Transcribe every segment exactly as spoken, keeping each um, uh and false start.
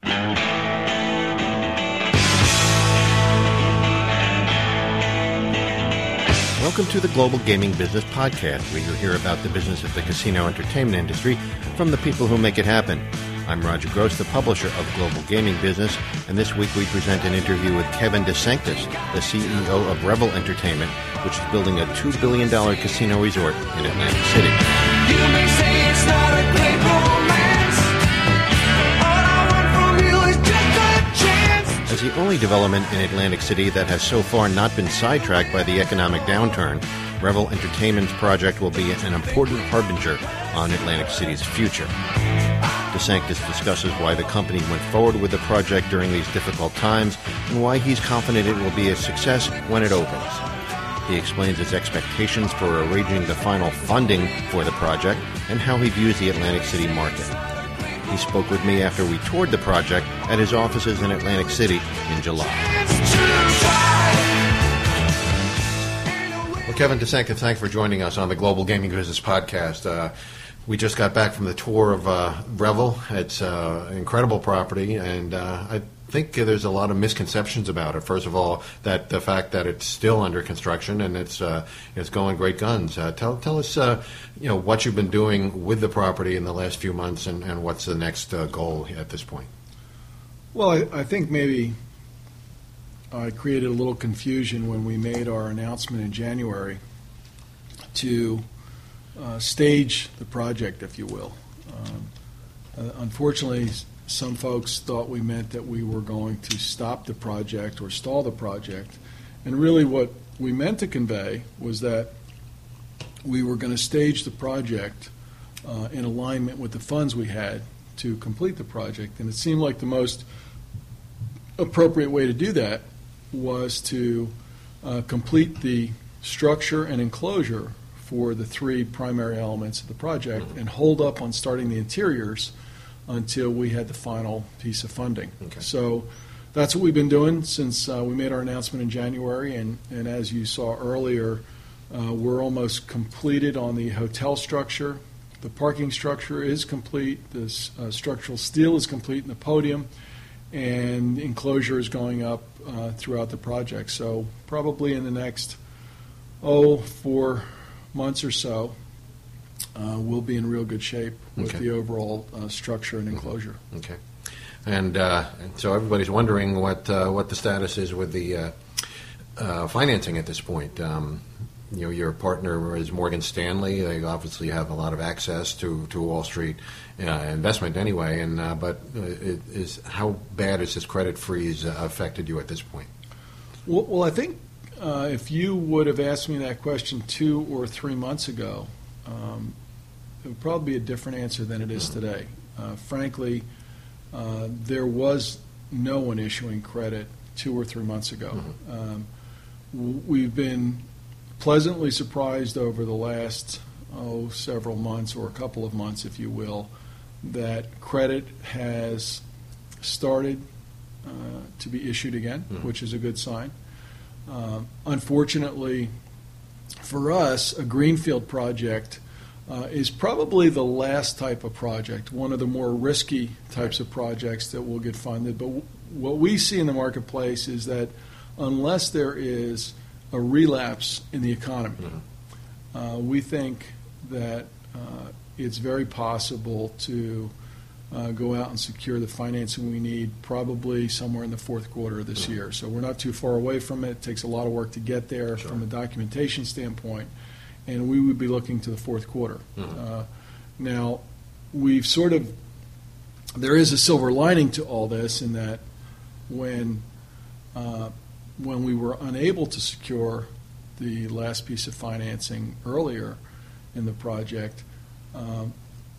Welcome to the Global Gaming Business Podcast, where you hear about the business of the casino entertainment industry from the people who make it happen. I'm Roger Gross, the publisher of Global Gaming Business, and this week we present an interview with Kevin DeSanctis, the C E O of Revel Entertainment, which is building a two billion dollars casino resort in Atlantic City. You may say it's not a great romance. All I want from you is just a chance. As the only development in Atlantic City that has so far not been sidetracked by the economic downturn, Revel Entertainment's project will be an important harbinger on Atlantic City's future. DeSanctis discusses why the company went forward with the project during these difficult times and why he's confident it will be a success when it opens. He explains his expectations for arranging the final funding for the project and how he views the Atlantic City market. He spoke with me after we toured the project at his offices in Atlantic City in July. Well, Kevin DeSanctis, thanks for joining us on the Global Gaming Business Podcast. Uh, we just got back from the tour of uh, Revel. It's uh, an incredible property, and uh, I think there's a lot of misconceptions about it. First of all, that the fact that it's still under construction and it's uh, it's going great guns. Uh, tell tell us, uh, you know, what you've been doing with the property in the last few months, and, and what's the next uh, goal at this point. Well, I, I think maybe I created a little confusion when we made our announcement in January to uh, stage the project, if you will. Um, uh, unfortunately, some folks thought we meant that we were going to stop the project or stall the project. And really what we meant to convey was that we were going to stage the project uh, in alignment with the funds we had to complete the project. And it seemed like the most appropriate way to do that was to uh, complete the structure and enclosure for the three primary elements of the project and hold up on starting the interiors until we had the final piece of funding. Okay. So that's what we've been doing since uh, we made our announcement in January, and, and as you saw earlier, uh, we're almost completed on the hotel structure. The parking structure is complete, the uh, structural steel is complete in the podium, and enclosure is going up uh, throughout the project. So probably in the next, oh, four months or so, uh, we'll be in real good shape with Okay. the overall uh, structure and enclosure. Okay. And, uh, and so everybody's wondering what uh, what the status is with the uh, uh, financing at this point. Um, you know, your partner is Morgan Stanley. They obviously have a lot of access to, to Wall Street uh, investment anyway. And uh, but uh, it is how bad has this credit freeze uh, affected you at this point? Well, well I think uh, if you would have asked me that question two or three months ago, um, it would probably be a different answer than it is today. Uh, frankly, uh, there was no one issuing credit two or three months ago. Mm-hmm. Um, w- we've been pleasantly surprised over the last oh several months, or a couple of months, if you will, that credit has started uh, to be issued again, Mm-hmm. which is a good sign. Uh, unfortunately, for us, a greenfield project uh, is probably the last type of project, one of the more risky types of projects that will get funded. But w- what we see in the marketplace is that unless there is a relapse in the economy, Mm-hmm. uh, we think that uh, it's very possible to uh, go out and secure the financing we need probably somewhere in the fourth quarter of this Mm-hmm. year. So we're not too far away from it. It takes a lot of work to get there Sure. from a documentation standpoint, and we would be looking to the fourth quarter. Mm-hmm. Uh, now, we've sort of, there is a silver lining to all this in that when uh, when we were unable to secure the last piece of financing earlier in the project, um,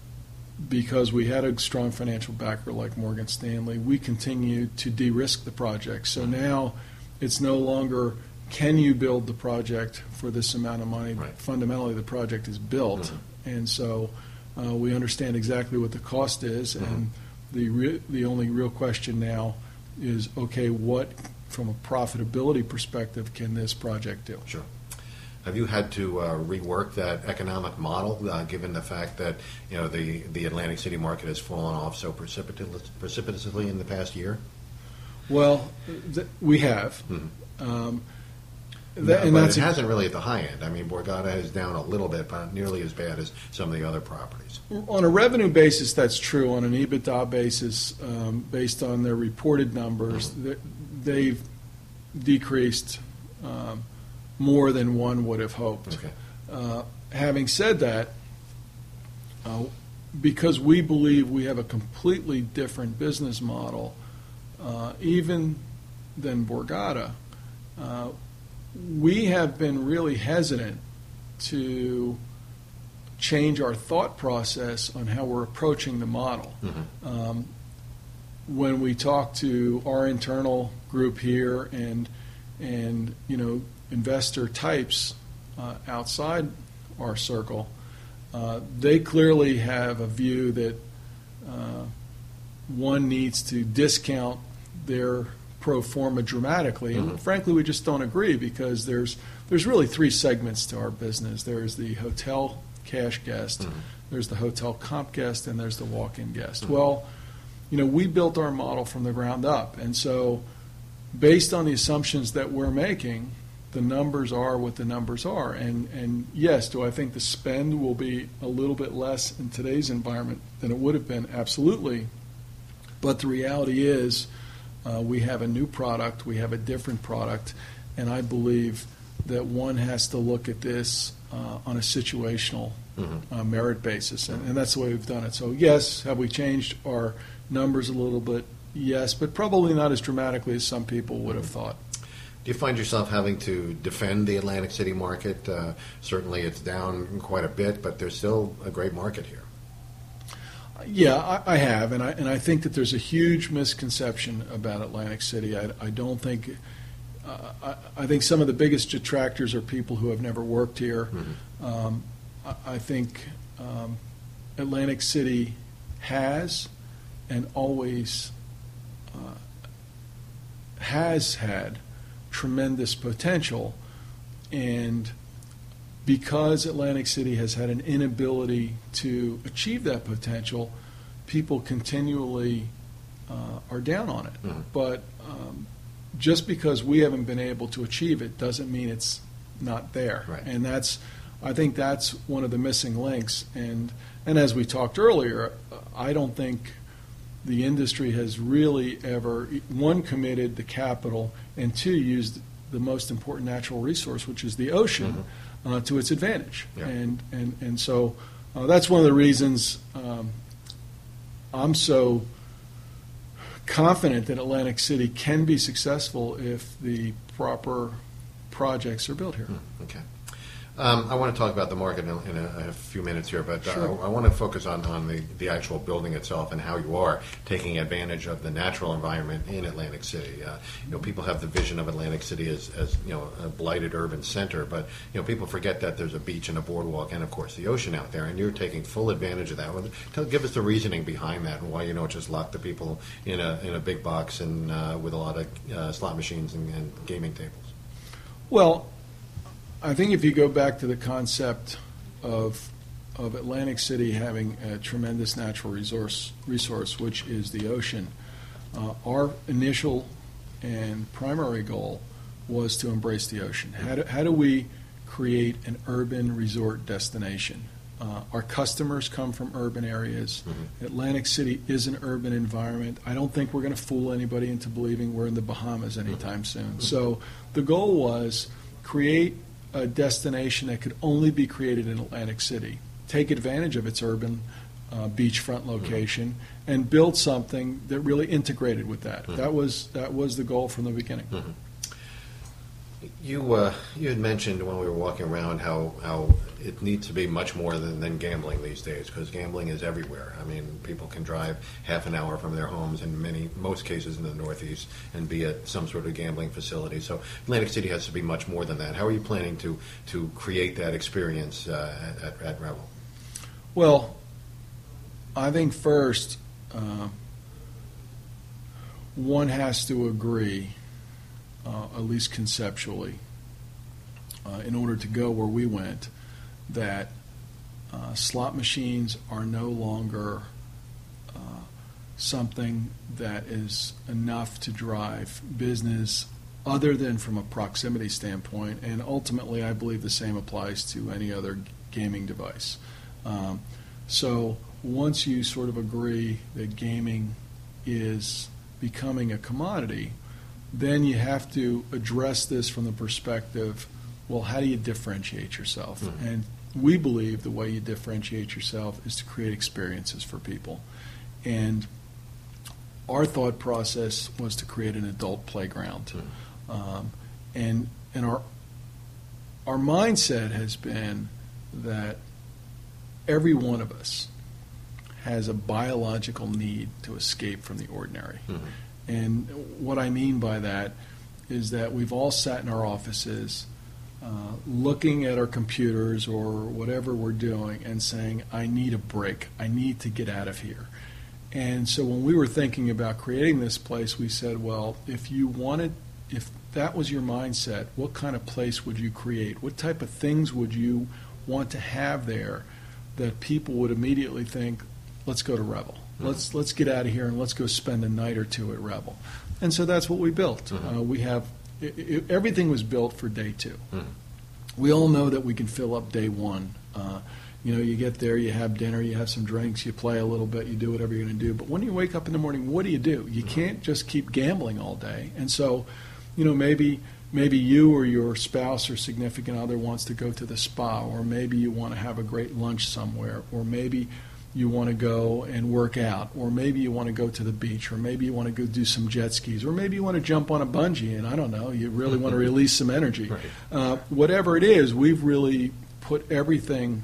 because we had a strong financial backer like Morgan Stanley, we continued to de-risk the project. So now it's no longer, can you build the project for this amount of money? Right. Fundamentally, the project is built. Mm-hmm. And so uh, we understand exactly what the cost is, Mm-hmm. and the re- the only real question now is, okay, what, from a profitability perspective, can this project do? Sure. Have you had to uh, rework that economic model, uh, given the fact that you know the, the Atlantic City market has fallen off so precipitous, precipitously in the past year? Well, th- we have. Mm-hmm. Um, no, that, and but that's it a, hasn't really at the high end. I mean, Borgata is down a little bit, but not nearly as bad as some of the other properties. on a revenue basis, that's true. On an EBITDA basis, um, based on their reported numbers, Mm-hmm. th- they've decreased um, more than one would have hoped. Okay. Uh, having said that, uh, because we believe we have a completely different business model, uh, even than Borgata, uh, we have been really hesitant to change our thought process on how we're approaching the model. Mm-hmm. Um, when we talk to our internal group here and and you know investor types uh, outside our circle, uh, they clearly have a view that uh, one needs to discount their pro forma dramatically. Mhm. And frankly, we just don't agree because there's there's really three segments to our business. There's the hotel cash guest, Mhm. there's the hotel comp guest, and there's the walk-in guest. Mhm. Well, you know, we built our model from the ground up, and so based on the assumptions that we're making, the numbers are what the numbers are. And and yes, do I think the spend will be a little bit less in today's environment than it would have been? Absolutely. But the reality is, uh, we have a new product, we have a different product, and I believe that one has to look at this uh, on a situational Mhm. uh, merit basis, and, and that's the way we've done it. So yes, have we changed our numbers a little bit? Yes, but probably not as dramatically as some people would have thought. Do you find yourself having to defend the Atlantic City market? Uh, certainly it's down quite a bit, but there's still a great market here. Yeah, I, I have, and I and I think that there's a huge misconception about Atlantic City. I, I don't think. Uh, I, I think some of the biggest detractors are people who have never worked here. Mm-hmm. Um, I, I think um, Atlantic City has and always uh, has had tremendous potential, and because Atlantic City has had an inability to achieve that potential, people continually uh, are down on it. Mhm. But um, just because we haven't been able to achieve it doesn't mean it's not there. Right. And that's, I think that's one of the missing links. And and as we talked earlier, I don't think the industry has really ever, one, committed the capital, and two, used the most important natural resource, which is the ocean, uh, to its advantage. Yeah. And, and, and so uh, that's one of the reasons um, I'm so confident that Atlantic City can be successful if the proper projects are built here. Hmm, Okay. Um, I want to talk about the market in, in, a, in a few minutes here, but uh, Sure. I, I want to focus on, on the, the actual building itself and how you are taking advantage of the natural environment in Atlantic City. Uh, you know, people have the vision of Atlantic City as, as you know a blighted urban center, but you know people forget that there's a beach and a boardwalk and of course the ocean out there, and you're taking full advantage of that. Well, tell, give us the reasoning behind that and why you don't just lock the people in a in a big box and uh, with a lot of uh, slot machines and, and gaming tables. Well, I think if you go back to the concept of of Atlantic City having a tremendous natural resource, resource which is the ocean, uh, our initial and primary goal was to embrace the ocean. How do, how do we create an urban resort destination? Uh, our customers come from urban areas. Mhm. Atlantic City is an urban environment. I don't think we're going to fool anybody into believing we're in the Bahamas anytime soon. So the goal was create a destination that could only be created in Atlantic City, take advantage of its urban uh, beachfront location, and build something that really integrated with that. Mhm. That was that was the goal from the beginning. Mhm. You uh, you had mentioned when we were walking around how, how it needs to be much more than, than gambling these days, because gambling is everywhere. I mean, people can drive half an hour from their homes in many most cases in the Northeast and be at some sort of gambling facility. So Atlantic City has to be much more than that. How are you planning to to create that experience uh, at, at, at Revel? Well, I think first uh, one has to agree, uh, at least conceptually, uh, in order to go where we went, that uh, slot machines are no longer uh, something that is enough to drive business other than from a proximity standpoint, and ultimately I believe the same applies to any other gaming device. Um, so once you sort of agree that gaming is becoming a commodity, then you have to address this from the perspective, well, how do you differentiate yourself? Mm-hmm. And we believe the way you differentiate yourself is to create experiences for people. And our thought process was to create an adult playground. Mm-hmm. Um, and and our our mindset has been that every one of us has a biological need to escape from the ordinary. Mm-hmm. And what I mean by that is that we've all sat in our offices uh, looking at our computers or whatever we're doing and saying, I need a break. I need to get out of here. And so when we were thinking about creating this place, we said, well, if you wanted, if that was your mindset, what kind of place would you create? What type of things would you want to have there that people would immediately think, let's go to Revel. Mm-hmm. Let's let's get out of here and let's go spend a night or two at Revel. And so that's what we built. Mm-hmm. Uh, we have it, it, everything was built for day two. Mm-hmm. We all know that we can fill up day one. Uh, you know, you get there, you have dinner, you have some drinks, you play a little bit, you do whatever you're going to do. But when you wake up in the morning, what do you do? You mm-hmm. can't just keep gambling all day. And so, you know, maybe maybe you or your spouse or significant other wants to go to the spa, or maybe you want to have a great lunch somewhere, or maybe you want to go and work out, or maybe you want to go to the beach, or maybe you want to go do some jet skis, or maybe you want to jump on a bungee, and I don't know, you really want to release some energy. Right. Uh, whatever it is, we've really put everything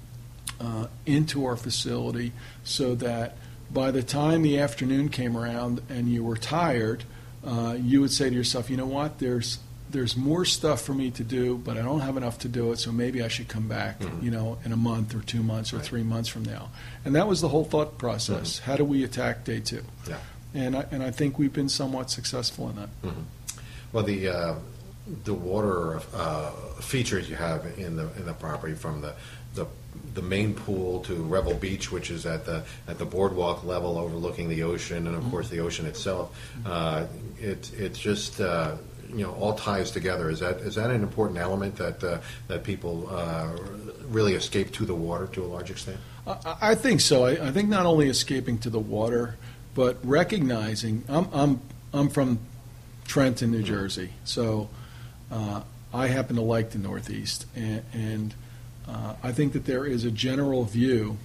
uh, into our facility so that by the time the afternoon came around and you were tired, uh, you would say to yourself, you know what, there's there's more stuff for me to do, but I don't have enough to do it, so maybe I should come back, mm-hmm. you know, in a month or two months or right. three months from now. And that was the whole thought process. Mm-hmm. How do we attack day two? Yeah. And I, and I think we've been somewhat successful in that. Mm-hmm. Well, the uh, the water uh, features you have in the in the property, from the the the main pool to Revel Beach, which is at the at the boardwalk level overlooking the ocean, and of mm-hmm. course the ocean itself. Uh, it it's just uh, you know, all ties together. Is that is that an important element that uh, that people uh, really escape to the water to a large extent? I, I think so. I, I think not only escaping to the water, but recognizing. I'm I'm I'm from Trenton, New Jersey, so uh, I happen to like the Northeast, and, and uh, I think that there is a general view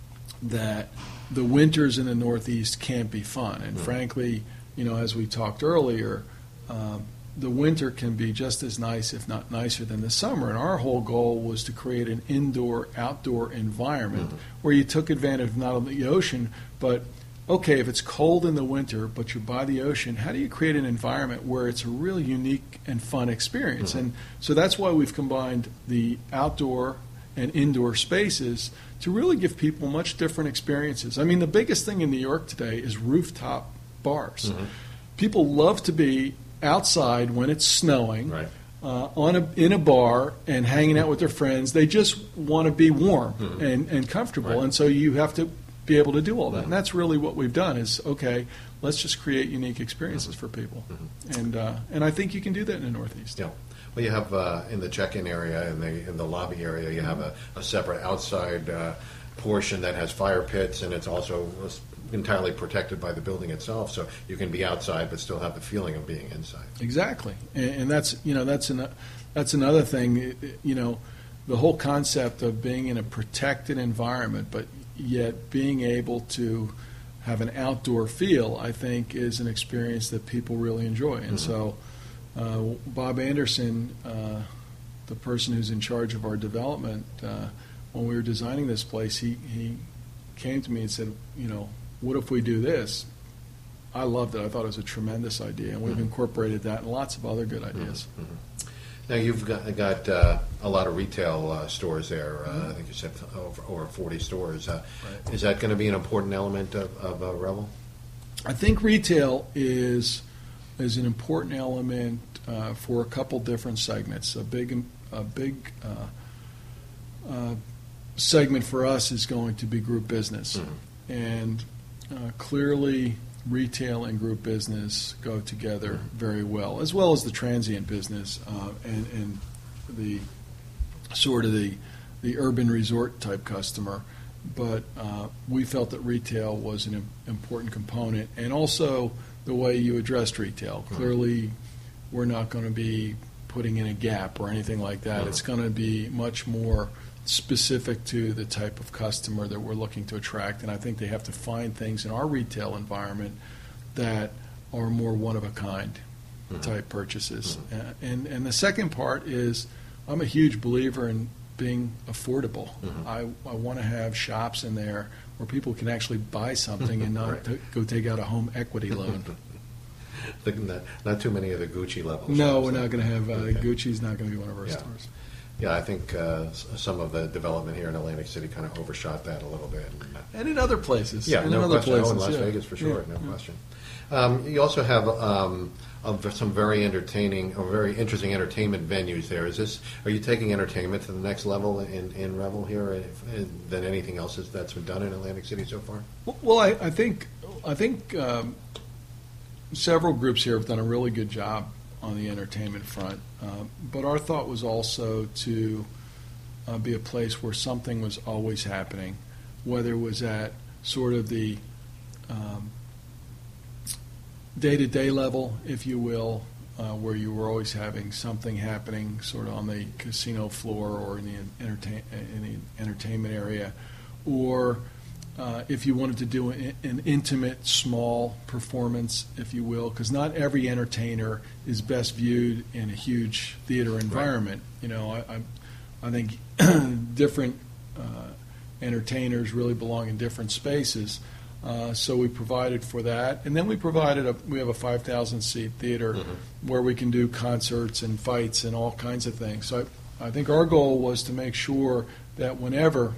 that the winters in the Northeast can't be fun, and mm-hmm. frankly, you know, as we talked earlier. Um, the winter can be just as nice, if not nicer, than the summer. And our whole goal was to create an indoor-outdoor environment mm-hmm. where you took advantage of not only the ocean, but, okay, if it's cold in the winter, but you're by the ocean, how do you create an environment where it's a really unique and fun experience? Mm-hmm. And so that's why we've combined the outdoor and indoor spaces to really give people much different experiences. I mean, the biggest thing in New York today is rooftop bars. Mm-hmm. People love to be outside when it's snowing, right. uh, on a, in a bar and hanging out with their friends. They just want to be warm mm-hmm. and, and comfortable, right. and so you have to be able to do all that. Mm-hmm. And that's really what we've done is, okay, let's just create unique experiences mm-hmm. for people. Mm-hmm. And uh, and I think you can do that in the Northeast. Yeah. Well, you have uh, in the check-in area, in the in the lobby area, you have a, a separate outside uh, portion that has fire pits, and it's also entirely protected by the building itself, so you can be outside but still have the feeling of being inside. Exactly, and, and that's you know that's an that's another thing. You know, the whole concept of being in a protected environment, but yet being able to have an outdoor feel, I think, is an experience that people really enjoy. And mm-hmm. so, uh, Bob Anderson, uh, the person who's in charge of our development, uh, when we were designing this place, he he came to me and said, you know, what if we do this? I loved it. I thought it was a tremendous idea, and we've mm-hmm. incorporated that and lots of other good ideas. Mm-hmm. Now, you've got, got uh, a lot of retail uh, stores there. Uh, mm-hmm. I think you said over, over forty stores. Uh, right. Is that going to be an important element of, of uh, Revel? I think retail is is an important element uh, for a couple different segments. A big a big uh, uh, segment for us is going to be group business. Mm-hmm. And uh, clearly, retail and group business go together Mm-hmm. very well, as well as the transient business uh, and, and the sort of the, the urban resort type customer. But uh, we felt that retail was an im- important component, and also the way you addressed retail. Mm-hmm. Clearly, we're not going to be putting in a Gap or anything like that. Mm-hmm. It's going to be much more specific to the type of customer that we're looking to attract, and I think they have to find things in our retail environment that are more one-of-a-kind Mhm. type purchases. Mhm. Uh, and, and the second part is I'm a huge believer in being affordable. Mhm. I, I want to have shops in there where people can actually buy something and not Right. t- go take out a home equity loan. The- not, not too many of the Gucci levels. No, we're not going to have, uh, Okay. Gucci's not going to be one of our Yeah. stores. Yeah, I think uh, s- some of the development here in Atlantic City kind of overshot that a little bit. And, uh, And in other places. Yeah, and no in other question. Oh, in places, Las yeah. Vegas for sure, Yeah, no yeah. question. Um, you also have um, of some very entertaining or very interesting entertainment venues there. Is this? Are you taking entertainment to the next level in, in Revel here uh, than anything else that's- that's been done in Atlantic City so far? Well, I, I think I think um, several groups here have done a really good job on the entertainment front. Uh, but our thought was also to uh, be a place where something was always happening, whether it was at sort of the um, day-to-day level, if you will, uh, where you were always having something happening sort of on the casino floor or in the, entertain, in the entertainment area, or uh, if you wanted to do an, an intimate, small performance, if you will, because not every entertainer is best viewed in a huge theater environment. You know, I, I, I think different uh, entertainers really belong in different spaces. Uh, so we provided for that, and then we provided a we have a five thousand seat theater Mm-hmm. where we can do concerts and fights and all kinds of things. So I, I think our goal was to make sure that whenever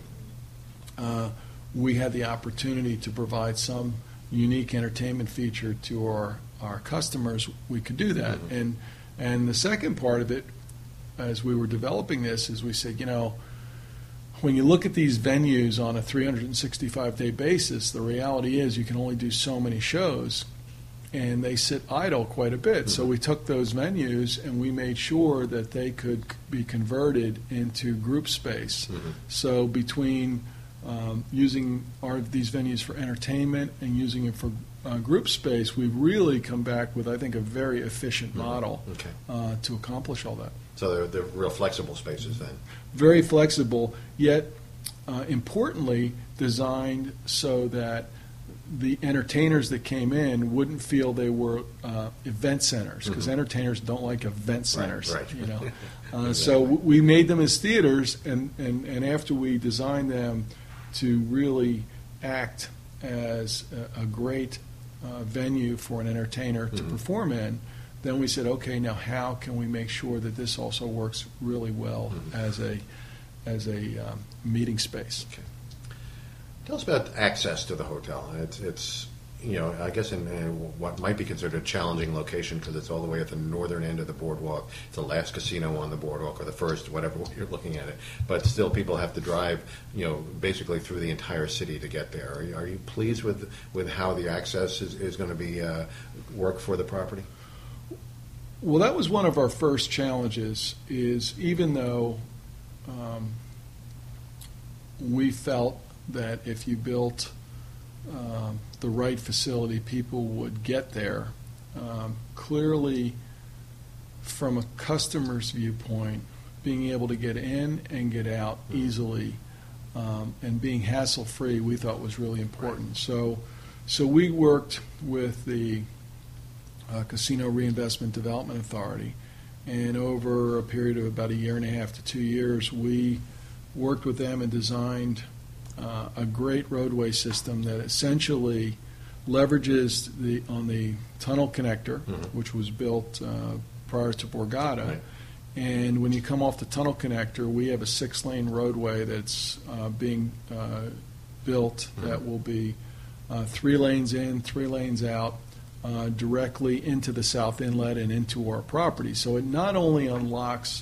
uh, we had the opportunity to provide some unique entertainment feature to our our customers, we could do that. Mhm. And and the second part of it, as we were developing this, is we said, you know, when you look at these venues on a three hundred sixty-five day basis, the reality is you can only do so many shows, and they sit idle quite a bit. So we took those venues and we made sure that they could be converted into group space. Mhm. So between um, using our, these venues for entertainment and using it for uh, group space, we've really come back with, I think, a very efficient Mhm. model Okay. uh, to accomplish all that. So they're, they're real flexible spaces then. Very flexible, yet uh, importantly designed so that the entertainers that came in wouldn't feel they were uh, event centers, because Mhm. entertainers don't like event centers. right. You know, uh, Exactly. so w- we made them as theaters, and, and, and after we designed them to really act as a, a great uh, venue for an entertainer to Mhm. perform in, then we said, okay, now how can we make sure that this also works really well Mhm. as a as a um, meeting space? Okay. Tell us about access to the hotel. It's, it's you know, I guess in uh, what might be considered a challenging location because it's all the way at the northern end of the boardwalk. It's the last casino on the boardwalk, or the first, whatever you're looking at it. But still, people have to drive, you know, basically through the entire city to get there. Are you, are you pleased with with how the access is, is going to be uh, work for the property? Well, that was one of our first challenges, is even though um, we felt that if you built um, the right facility, people would get there, um, clearly from a customer's viewpoint, being able to get in and get out easily um, and being hassle-free, we thought was really important. So, so we worked with the Uh, Casino Reinvestment Development Authority, and over a period of about a year and a half to two years, we worked with them and designed uh, a great roadway system that essentially leverages the on the tunnel connector, Mhm. which was built uh, prior to Borgata. Right. And when you come off the tunnel connector, we have a six-lane roadway that's uh, being uh, built that Mhm. will be uh, three lanes in, three lanes out, uh, directly into the south inlet and into our property. So it not only unlocks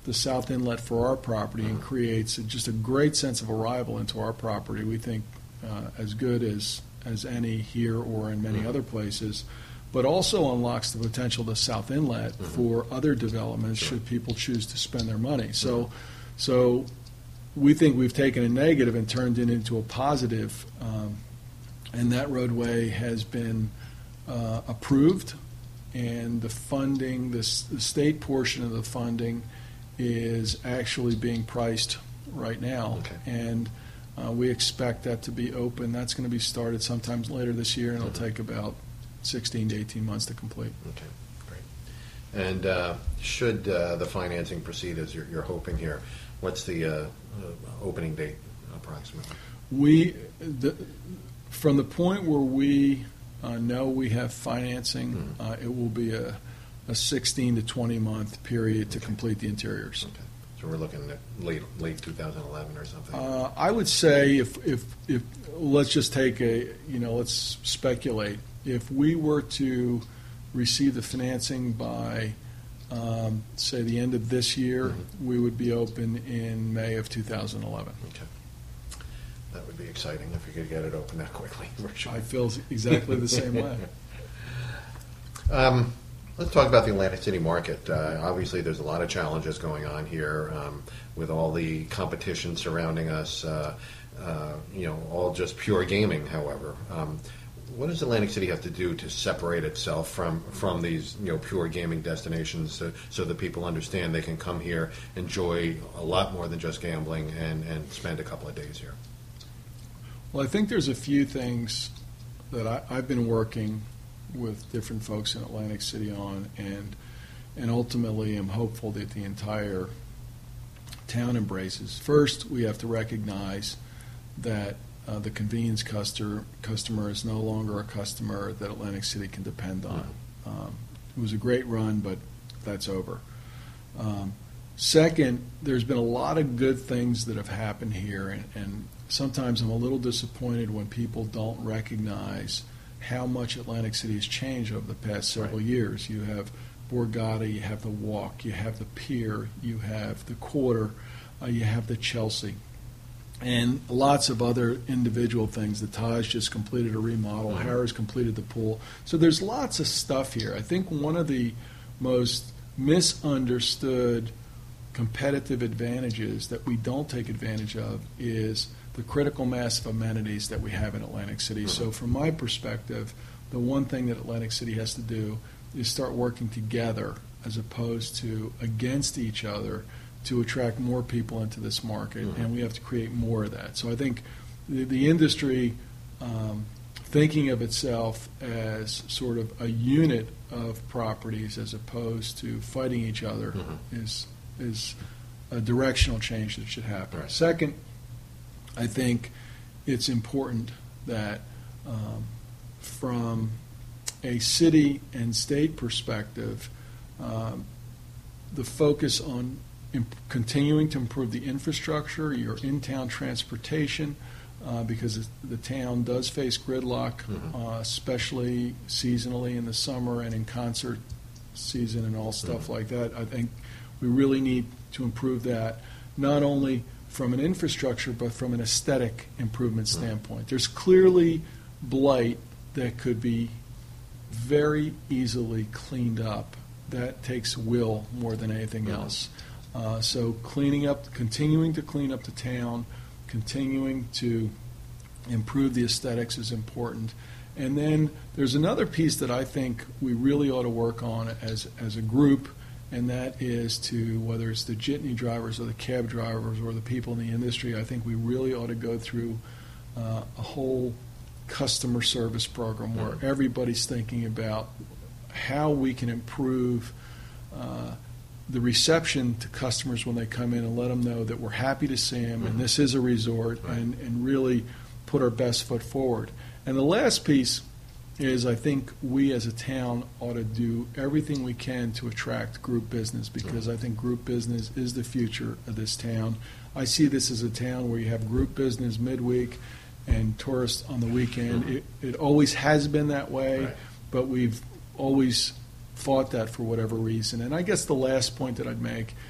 the south inlet for our property and creates a, just a great sense of arrival into our property. We think uh, as good as, as any here or in many mm-hmm. other places, but also unlocks the potential of the south inlet mm-hmm. for other developments sure. should people choose to spend their money. So, mm-hmm. so we think we've taken a negative and turned it into a positive, um, and that roadway has been uh, approved, and the funding, this, the state portion of the funding is actually being priced right now, okay. and uh, we expect that to be open. That's going to be started sometimes later this year, and it'll mm-hmm. take about sixteen to eighteen months to complete. Okay, great. And uh, should uh, the financing proceed as you're, you're hoping here, what's the uh, uh, opening date approximately? We, the, from the point where we uh, know we have financing, mm-hmm. uh, it will be a a sixteen to twenty month period to okay. complete the interiors. Okay. So we're looking at late late two thousand eleven or something. Uh, I would say if, if if let's just take a you know let's speculate, if we were to receive the financing by um, say the end of this year, mm-hmm. we would be open in May of two thousand eleven. Okay. That would be exciting if we could get it open that quickly. For sure. I feel exactly the same way. Um, Let's talk about the Atlantic City market. Uh, obviously, there's a lot of challenges going on here um, with all the competition surrounding us, uh, uh, you know, all just pure gaming, however. Um, what does Atlantic City have to do to separate itself from, from these, you know, pure gaming destinations so, so that people understand they can come here, enjoy a lot more than just gambling, and, and spend a couple of days here? Well, I think there's a few things that I, I've been working with different folks in Atlantic City on, and and ultimately I'm hopeful that the entire town embraces. First, we have to recognize that uh, the convenience customer customer is no longer a customer that Atlantic City can depend on. Um, it was a great run, but that's over. Um, second, there's been a lot of good things that have happened here, and, and sometimes I'm a little disappointed when people don't recognize how much Atlantic City has changed over the past several right. years. You have Borgata, you have the Walk, you have the Pier, you have the Quarter, uh, you have the Chelsea, and lots of other individual things. The Taj just completed a remodel. Mm-hmm. Harrah's completed the pool. So there's lots of stuff here. I think one of the most misunderstood competitive advantages that we don't take advantage of is the critical mass of amenities that we have in Atlantic City. Mm-hmm. So from my perspective, the one thing that Atlantic City has to do is start working together as opposed to against each other to attract more people into this market, mm-hmm. and we have to create more of that. So I think the, the industry um, thinking of itself as sort of a unit of properties as opposed to fighting each other mm-hmm. is is a directional change that should happen. Right. Second, I think it's important that um, from a city and state perspective, um, the focus on imp- continuing to improve the infrastructure, your in-town transportation, uh, because the town does face gridlock, mm-hmm. uh, especially seasonally in the summer and in concert season and all stuff mm-hmm. like that. I think we really need to improve that, not only from an infrastructure, but from an aesthetic improvement standpoint. There's clearly blight that could be very easily cleaned up. That takes will more than anything else. Uh, so cleaning up, continuing to clean up the town, continuing to improve the aesthetics is important. And then there's another piece that I think we really ought to work on as as a group, and that is to, whether it's the jitney drivers or the cab drivers or the people in the industry, I think we really ought to go through uh, a whole customer service program where everybody's thinking about how we can improve uh, the reception to customers when they come in and let them know that we're happy to see them mm-hmm. and this is a resort, right. and, and really put our best foot forward. And the last piece is I think we as a town ought to do everything we can to attract group business, because I think group business is the future of this town. I see this as a town where you have group business midweek and tourists on the weekend. It, it always has been that way, right. but we've always fought that for whatever reason. And I guess the last point that I'd make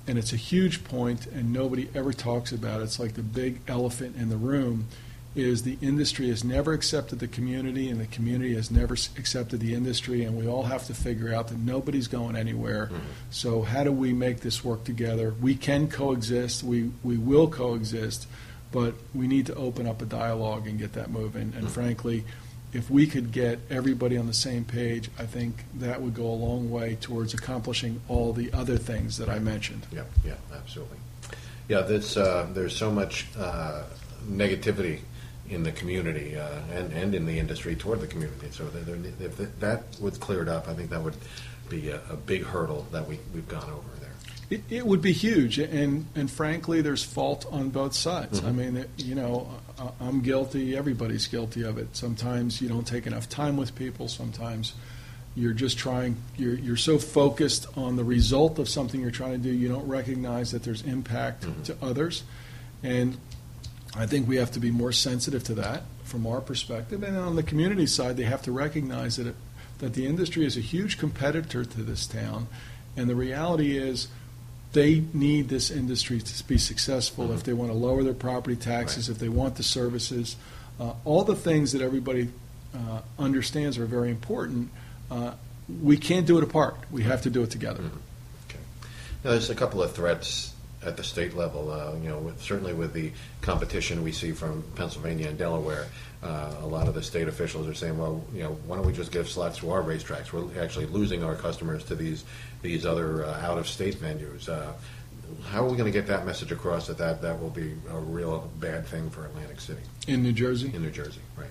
and it's a huge point, and nobody ever talks about it. It's like the big elephant in the room, is the industry has never accepted the community, and the community has never s- accepted the industry, and we all have to figure out that nobody's going anywhere. Mhm. So how do we make this work together? We can coexist, we, we will coexist, but we need to open up a dialogue and get that moving. And Mhm. frankly, if we could get everybody on the same page, I think that would go a long way towards accomplishing all the other things that I mentioned. Yeah, yeah, absolutely. Yeah, this, uh, there's so much uh, negativity in the community uh, and, and in the industry toward the community. So there, there, if that was cleared up, I think that would be a, a big hurdle that we, we've gone over there. It, it would be huge, and, and frankly, there's fault on both sides. Mhm. I mean, it- you know, I- I'm guilty, everybody's guilty of it. Sometimes you don't take enough time with people, sometimes you're just trying, you're, you're so focused on the result of something you're trying to do, you don't recognize that there's impact Mhm. to others. And I think we have to be more sensitive to that from our perspective. And on the community side, they have to recognize that, it, that the industry is a huge competitor to this town, and the reality is, they need this industry to be successful Mhm. if they want to lower their property taxes, Right. if they want the services. Uh, all the things that everybody uh, understands are very important. Uh, we can't do it apart. We have to do it together. Mhm. Okay. Now, there's a couple of threats at the state level, uh, you know, with, certainly with the competition we see from Pennsylvania and Delaware. Uh, a lot of the state officials are saying, well, you know, why don't we just give slots to our racetracks? We're actually losing our customers to these these other uh, out-of-state venues. Uh, how are we going to get that message across that, that that will be a real bad thing for Atlantic City, In New Jersey, in New Jersey, right?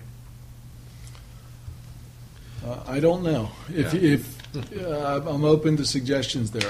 uh, I don't know. If, Yeah. if uh, I'm open to suggestions there.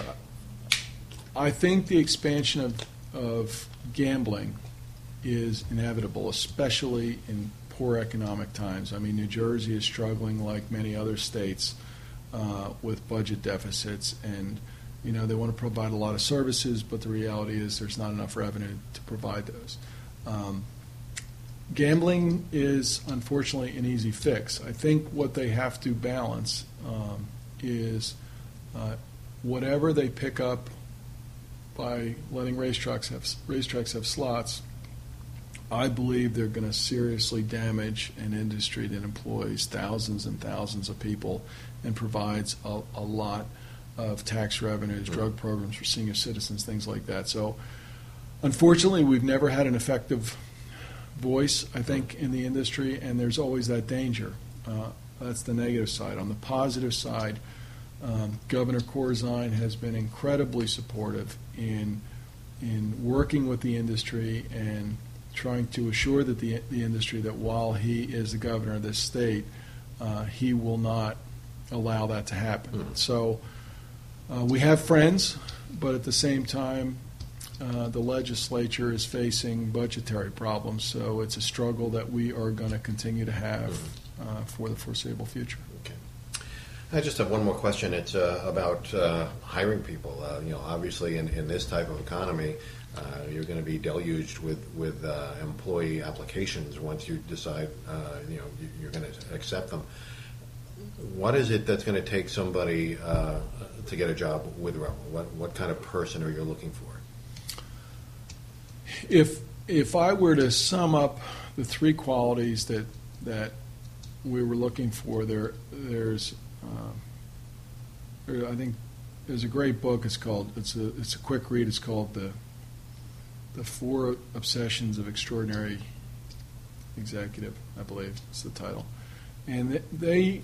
I think the expansion of, of gambling is inevitable, especially in poor economic times. I mean, New Jersey is struggling like many other states uh, with budget deficits, and you know they want to provide a lot of services, but the reality is there's not enough revenue to provide those. Um, gambling is unfortunately an easy fix. I think what they have to balance um, is uh, whatever they pick up by letting racetracks have racetracks have slots. I believe they're going to seriously damage an industry that employs thousands and thousands of people and provides a, a lot of tax revenues, drug programs for senior citizens, things like that. So, unfortunately, we've never had an effective voice, I think, in the industry, and there's always that danger. Uh, that's the negative side. On the positive side, um, Governor Corzine has been incredibly supportive in in working with the industry and trying to assure that the the industry that while he is the governor of this state, uh, he will not allow that to happen. Mhm. So uh, we have friends, but at the same time, uh, the legislature is facing budgetary problems. So it's a struggle that we are going to continue to have uh, for the foreseeable future. Okay. I just have one more question. It's uh, about uh, hiring people. Uh, you know, obviously, in, in this type of economy, uh, you're going to be deluged with with uh, employee applications once you decide, uh, you know, you, you're going to accept them. What is it that's going to take somebody uh, to get a job with Rebel? What what kind of person are you looking for? If if I were to sum up the three qualities that that we were looking for, there there's uh, there, I think there's a great book. It's called it's a it's a quick read. It's called the the Four Obsessions of Extraordinary Executive, I believe is the title, and they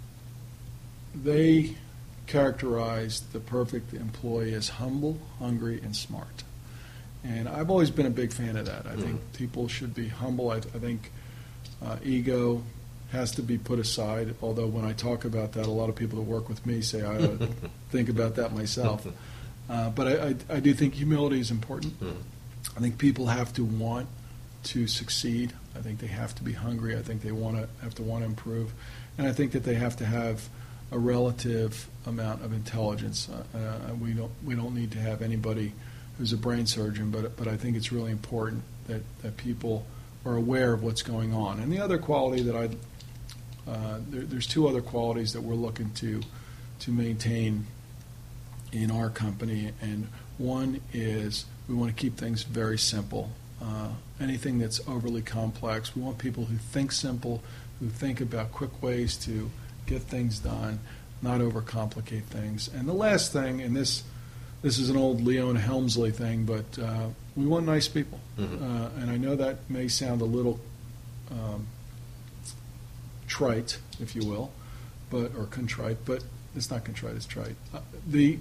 they characterize the perfect employee as humble, hungry, and smart. And I've always been a big fan of that. I think people should be humble. I, I think uh, ego has to be put aside, although when I talk about that, a lot of people that work with me say I ought to think about that myself. Uh, but I, I, I do think humility is important. Hmm. I think people have to want to succeed. I think they have to be hungry. I think they want to have to want to improve. And I think that they have to have a relative amount of intelligence. Uh, uh, we don't we don't need to have anybody who's a brain surgeon, but but I think it's really important that, that people are aware of what's going on. And the other quality that I uh, there, there's two other qualities that we're looking to to maintain in our company, and One is we want to keep things very simple. Uh, anything that's overly complex, we want people who think simple, who think about quick ways to get things done, not overcomplicate things. And the last thing, and this this is an old Leona Helmsley thing, but uh, we want nice people. Mm-hmm. Uh, and I know that may sound a little um, trite, if you will, but or contrite, but it's not contrite, it's trite. Uh, the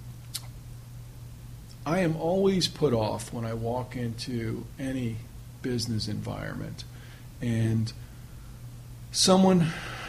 I am always put off when I walk into any business environment and someone,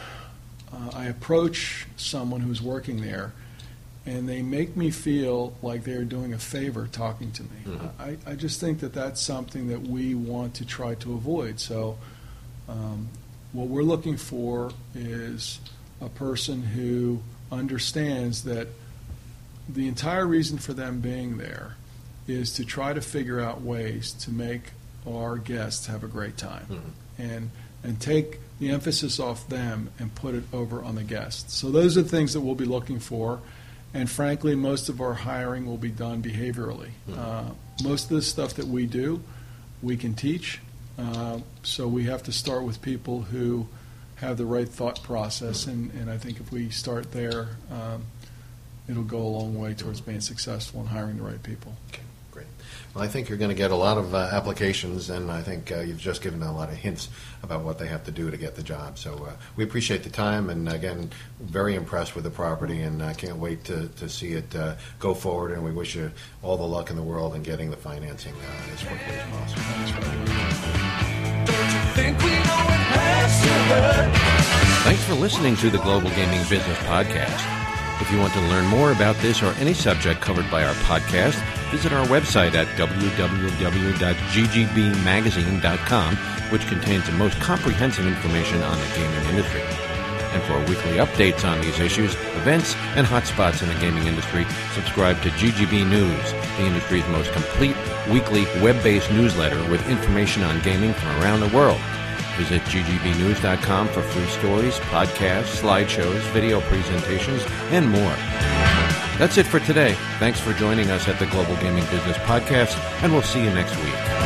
uh, I approach someone who's working there and they make me feel like they're doing a favor talking to me. Mm-hmm. I, I just think that that's something that we want to try to avoid. So um, what we're looking for is a person who understands that the entire reason for them being there is to try to figure out ways to make our guests have a great time, mm-hmm. and and take the emphasis off them and put it over on the guests. So those are the things that we'll be looking for, and frankly, most of our hiring will be done behaviorally. Mm-hmm. Uh, most of the stuff that we do, we can teach, uh, so we have to start with people who have the right thought process, Mm-hmm. and, and I think if we start there, um, it'll go a long way towards being successful in hiring the right people. Okay, great. Well, I think you're going to get a lot of uh, applications, and I think uh, you've just given a lot of hints about what they have to do to get the job. So uh, we appreciate the time, and again, very impressed with the property, and I can't wait to, to see it uh, go forward, and we wish you all the luck in the world in getting the financing uh, as quickly as possible. Don't you think we know it has to hurt? Thanks for listening to the Global Gaming Business Podcast. If you want to learn more about this or any subject covered by our podcast, visit our website at w w w dot g g b magazine dot com, which contains the most comprehensive information on the gaming industry. And for weekly updates on these issues, events, and hotspots in the gaming industry, subscribe to G G B News, the industry's most complete weekly web-based newsletter with information on gaming from around the world. Visit g g b news dot com for free stories, podcasts, slideshows, video presentations, and more. That's it for today. Thanks for joining us at the Global Gaming Business Podcast, and we'll see you next week.